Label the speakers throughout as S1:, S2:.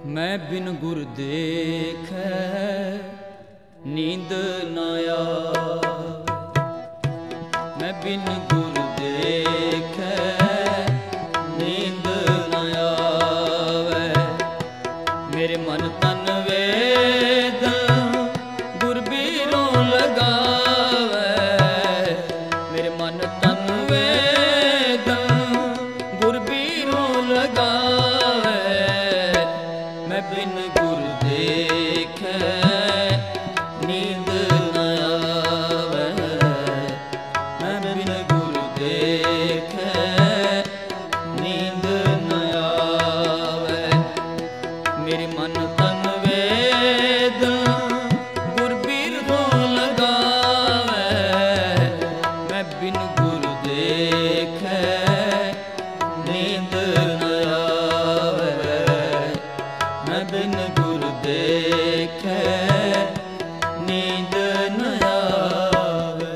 S1: मैं बिन गुर देखे नींद न आवे। मैं बिन गुर देखे नींद न आवे। मेरे मन तन वेद गुर बीरों लगावे। मेरे मन तन वेद गुर बीरों लगावे। मैं बिन गुर देखे नींद न आवे। मैं बिन गुर देखे नींद न आवे। मेरे मन तन वेद गुर बीरों लगावे। मैं बिन गुर देखे नींद न आवे। मैं बिन गुर देखे नींद न आवे।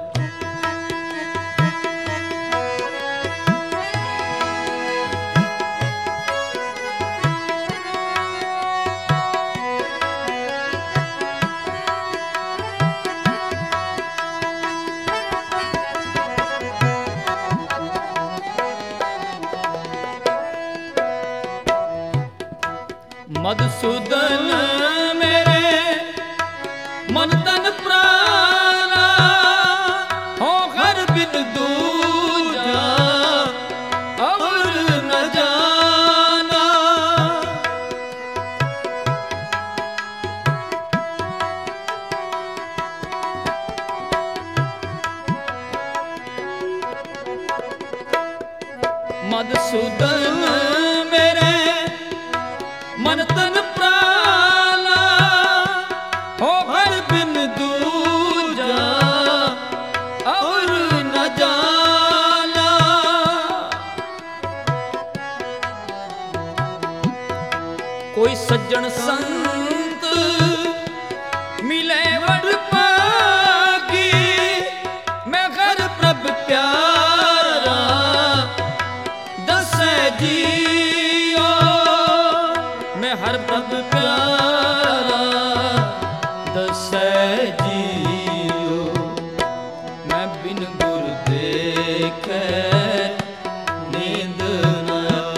S1: मधुसूदन मेरे मन तन प्राणा हो घर बिन दूजा और न जाना। मधुसूदन मेरे मन तन प्राणा हो घर बिन दूजा और न जाना। कोई सज्जन संत मिले वड पागी। मैं घर प्रभ प्यारा दसे जियो। मैं हर प्रभ प्यारा दसे जियो। मैं बिन गुर देखे नींद न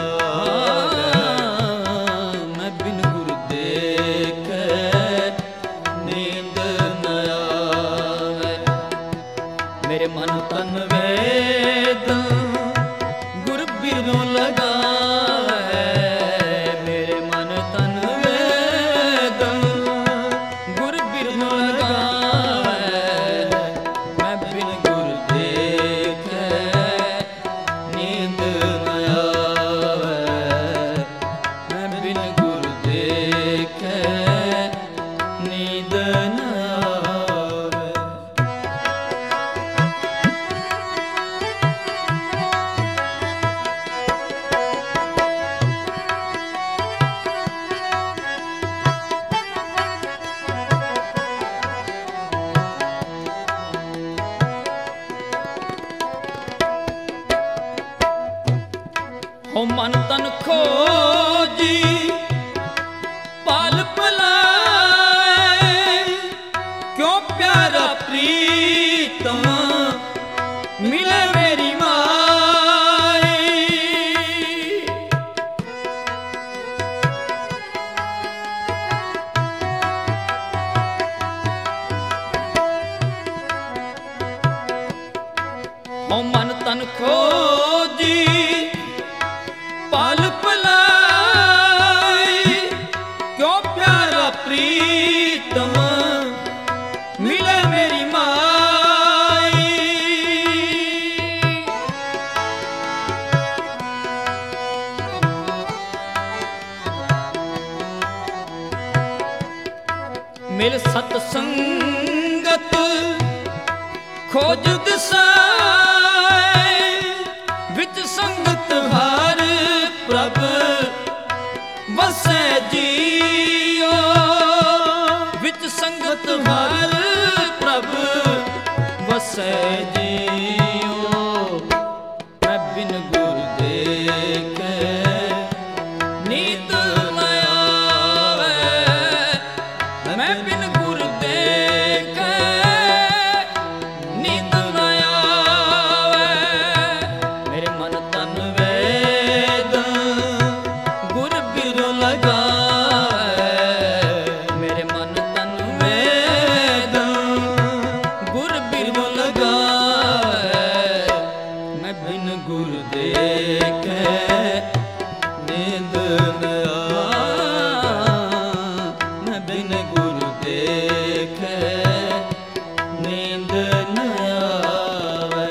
S1: आवे। मैं बिन गुर देखे नींद न आवे। मेरे मन तन वेद गुर बीरों लगावे। मेरे मन तन वेद गुर बीरों लगावे। मैं बिन गुर देखे नींद न आवे। मैं बिन गुर देखे नींद न आवे। हो मन तन खोजी पाल पलाए। क्यों प्यारा प्रीतम मिले मेरी माई। हो मन तन खोजी पाल पलाई। क्यों प्यारा प्रीतम मिले मेरी माई। मिल सतसंगत खोज दिसाए। विच संगत हर प्रभ बसे जियो। विच संगत हर प्रभ बसे जियो। मैं बिन गुर देखे नींद न आवे। ਨੀਂਦ ਨ ਆਵੇ, ਮੈਂ ਬਿਨ ਗੁਰ ਦੇਖੇ ਨੀਂਦ ਨ ਆਵੇ।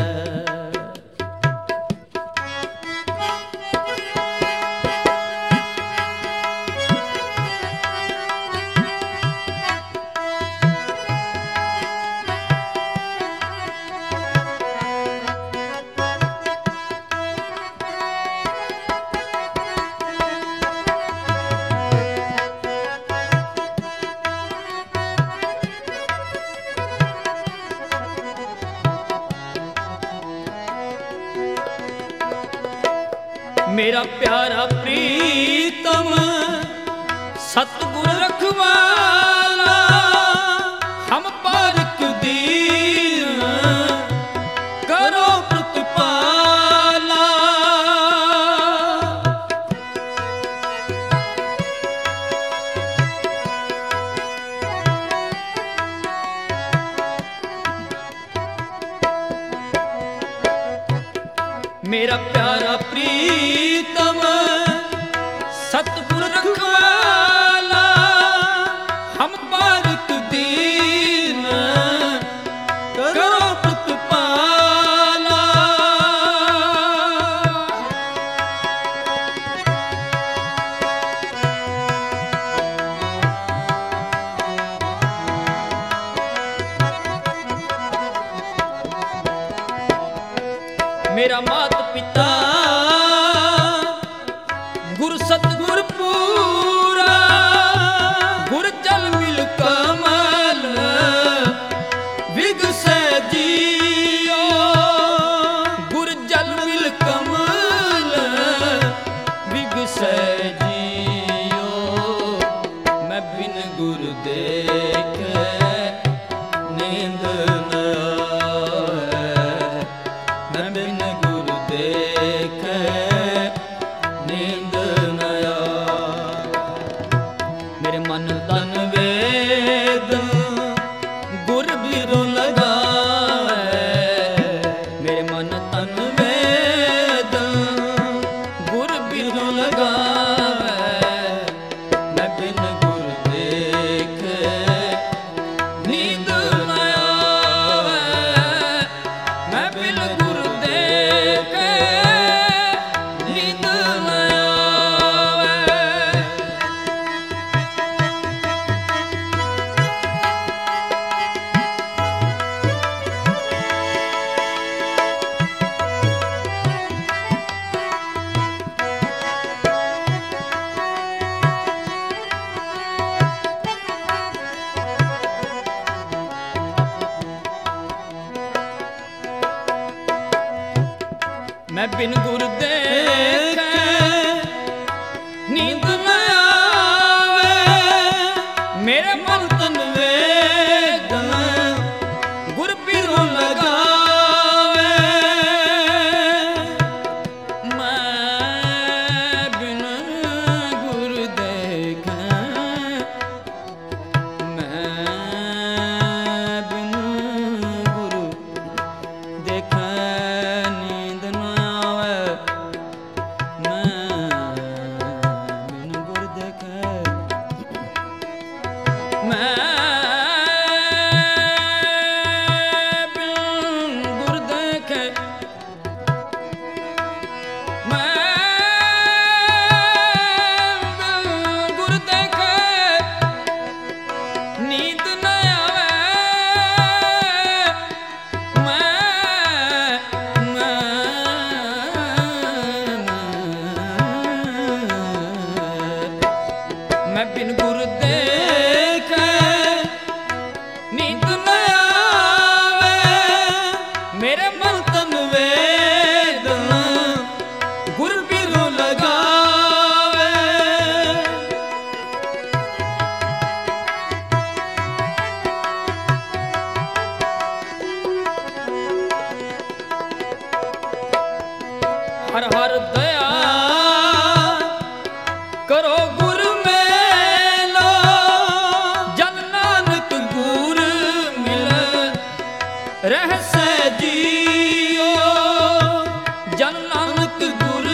S1: मेरा प्यारा प्रीतम सतगुर रखवाला, हम पारक दीन करो प्रतिपाला। मेरा प्यारा प्रीतम सतगुर रखवाला, हम बारिक दीन करो प्रतिपाला। मेरा मात पिता गुर सतगुर पूरा, गुर जल मिल कमल विगसै जियो। गुर जल मिल कमल विगसै जियो, मैं बिन गुर देखे नींद न आवे, मैं बिन गुर देखे नींद न आवे। मेरे मन तन वेद गुर बिरो लगावे, मेरे मन तन वेद गुर बिरो लगावे, मैं बिन गुर देखे नींद न आवे, मैं बिन गुर देखे नींद न आवे। मैं बिन गुर देखे नींद न आवे, मेरे मन तन वेद गुर बिरो लगावे, मैं बिन गुर देखे, मैं बिन गुर देखे नींद न आवे, मैं बिन गुर देखे, मैं बिन गुर देखे, मैं बिन गुर देखे नींद न आवे, मैं बिन गुर देखे नींद न आवे, मेरे मन तन वेद गुर बिरो लगावे। हर हर दया करो गुर मेलो, जन नानक गुर मिल रहसै जियो। जन नानक गुर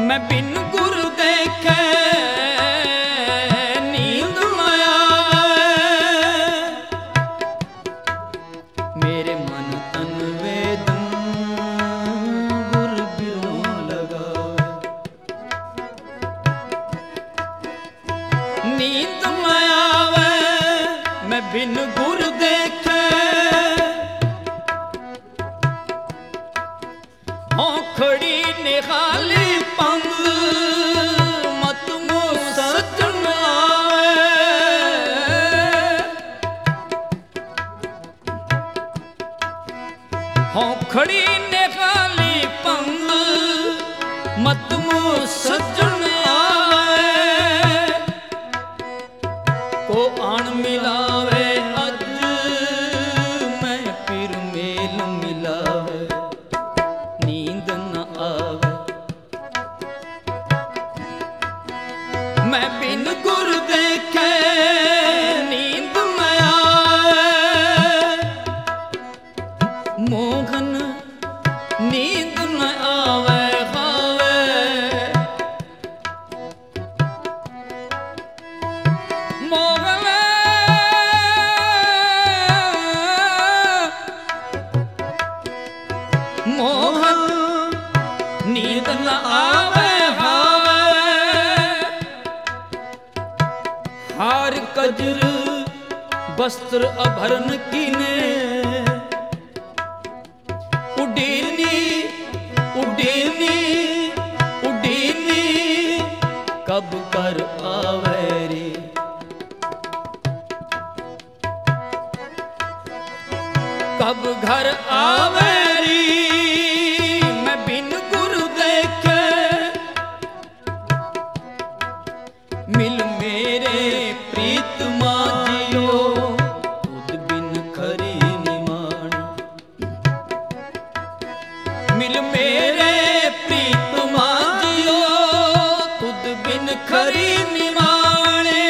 S1: मैं बिन गुर देखे नींद न आवे, मेरे मन तन वेदन गुर बिनु लगावे। नींद न आवे मैं बिन गुर देखे, औखड़ी निहाली पंग मत मो सजन आवे। औखड़ी निहाली पंग मत मो सजन आवे, को आन मिलावे अज मैं फिर मेल मिलावे। नींद न आवे मैं बिन गुर देखे नींद न आवे, मोहन नींद न आवे खावे। मोहन मोहन नींद न आवे हावे, हार कजर वस्त्र आभरण कीने। उडीनी उडीनी उडीनी कब कर आवे रे, कब घर आवे री। मैं बिन गुर देखे मिल मेरे प्रीतमा जियो, तुद बिन खरी निमान। मिल मेरे प्रीतमा जियो, तुद बिन खरी निमाने।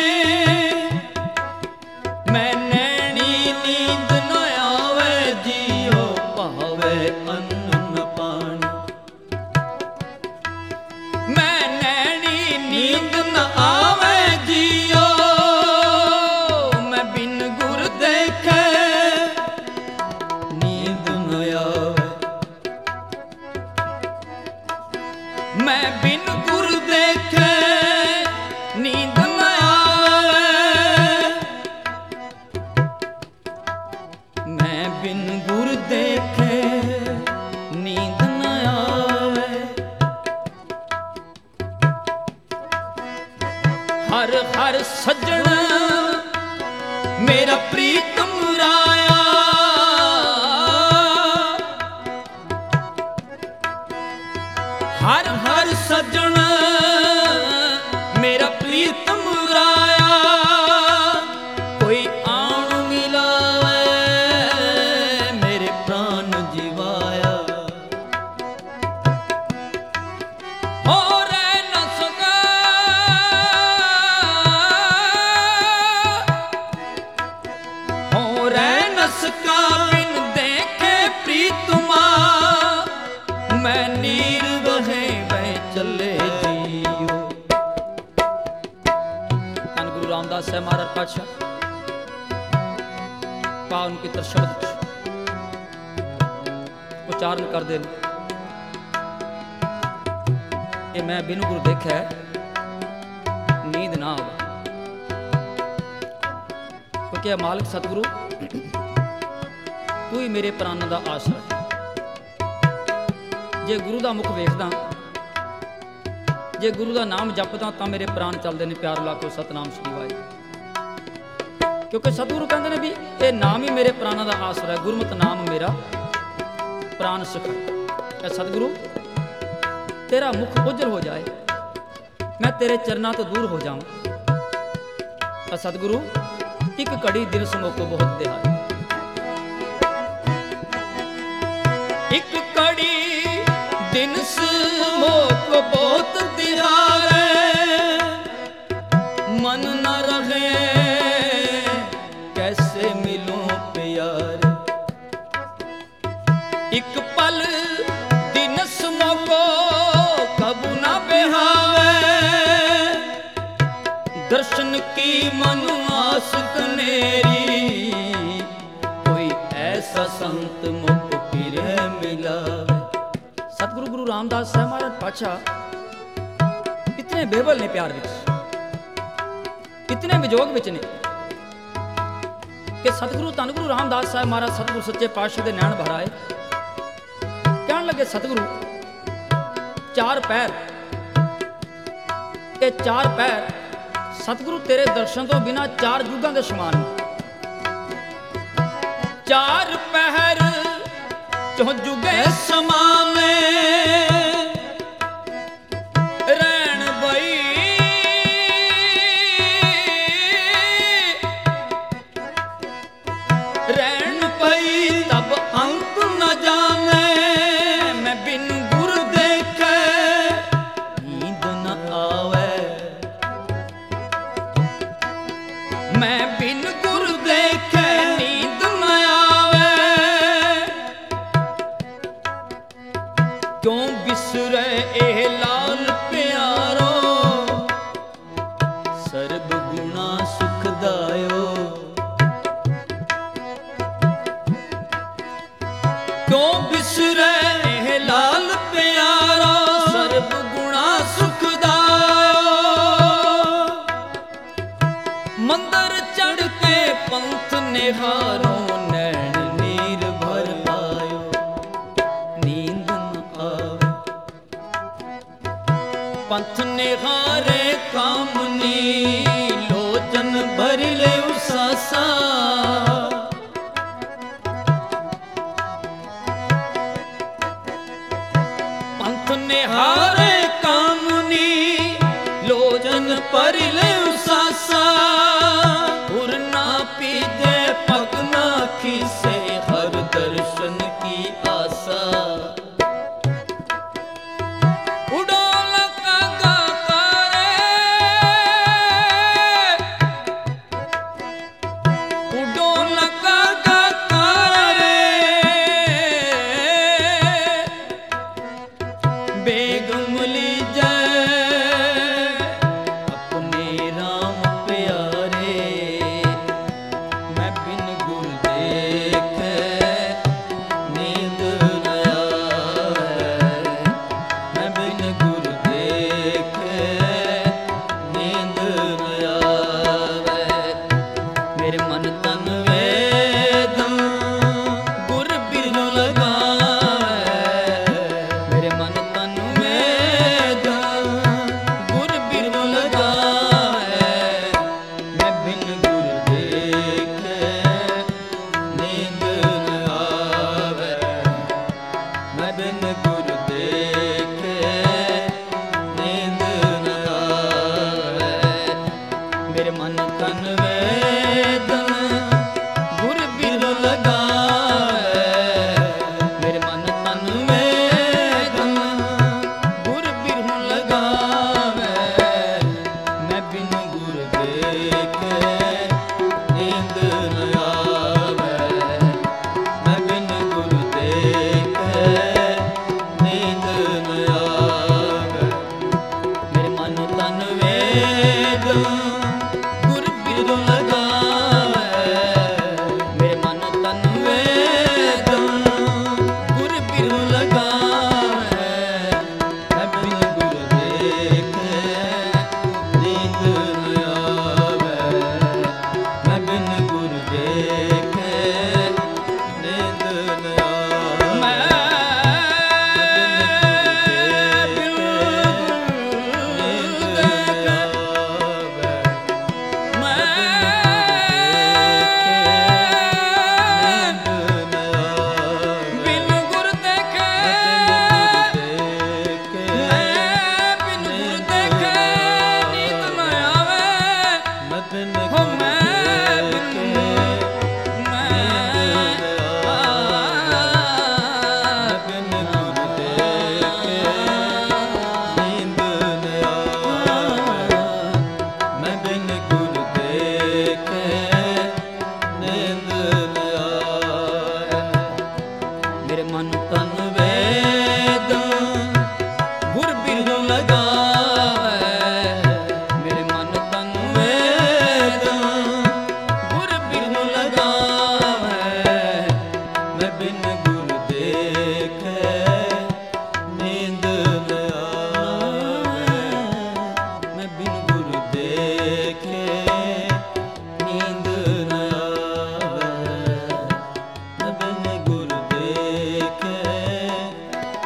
S1: मैं नैनी नींद न आवे जियो, पावे अन्न न पानी। मैं नैनी नींद न आवे जियो, मैं बिन गुर देखे नींद न आवे। मैं बिन गुर देखे नींद न आवे, मैं बिन गुर देखे नींद न आवे। हर हर सजन मेरा प्रीतम राया, हर हर सजन मेरा प्रीतम राया। कोई आन मिलावे मेरे प्राण जीवाया, और न सका और न सका बिन देखे प्रीतमा। मैं नीर बहे वह चले जियो। धन गुरु रामदास साहब महाराज पातशाह पावन पवित्र शब्द उच्चारण कर दे कि मैं बिन गुरु देखे नींद ना आवे। क्योंकि मालिक सतगुरु तू ही मेरे प्राण का आसरा है। जे गुरु का मुख वेखदा, जे गुरु का नाम जपदा तो मेरे प्राण चलते हैं। प्यार ला के सतनाम श्री वाहिगुरू। क्योंकि सतगुरु कहते हैं भी ये नाम ही मेरे प्राणों का आसरा है। गुरमत नाम मेरा प्राण सुख है। सतगुरु तेरा मुख उजल हो जाए, मैं तेरे चरणों तो दूर हो जाऊं। सतगुरु एक घड़ी दिल समोको बहुत दिहाए, एक घड़ी दिन समोको बहुत दिहाए। मन न रहे कैसे मिलूं प्यार, एक पल दिन समोको कब ना बेहारे। दर्शन की मन आस कनेरी, कोई ऐसा संत मुख फिर मिला। सतगुरु गुरु रामदास साहब महाराज पातशाह इतने बेबल ने प्यार विच, इतने विजोग विच ने कि सतगुरु धन गुरु रामदास साहब महाराज सतगुरु सच्चे पातशाह दे नैन भराए, कहन लगे सतगुरु चार पैर, ये चार पैर सतगुरु तेरे दर्शन तो बिना चार जुगां दे समान। चार पहर चौ जुगे समावे रैन बई, रैन बई तब अंत न जाने। मैं बिन गुर देखे नींद न आवे, मैं बिन गुर देखे नींद न आवे। क्यों बिसरे ए लाल प्यारो, सर्ब गुणा सुखदायो। क्यों बिसरे ए लाल प्यारो, सर्ब गुणा सुखदायो। मंदिर चढ़ के पंथ निहारो, नैन नीर भर आयो, नींद न आवे। पंथ निहारे कामनी, लोचन भर ले उसासा। पंथ निहारे कामनी, लोचन भर ले उसासा। उर ना पीजे पग ना खीसे, हर दर्शन की आशा। उड़ोल कागा कारे, उड़ोल कागा कारे। बेगम ली जाए अपने राम प्यारे, मैं बिन गुर देखे नींद न आवे। मैं बिन गुर देखे नींद न आवे। मेरे मन तन वेदन गुर बिनु लगावे। मेरे मन तन वेदन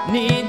S1: ਨੀ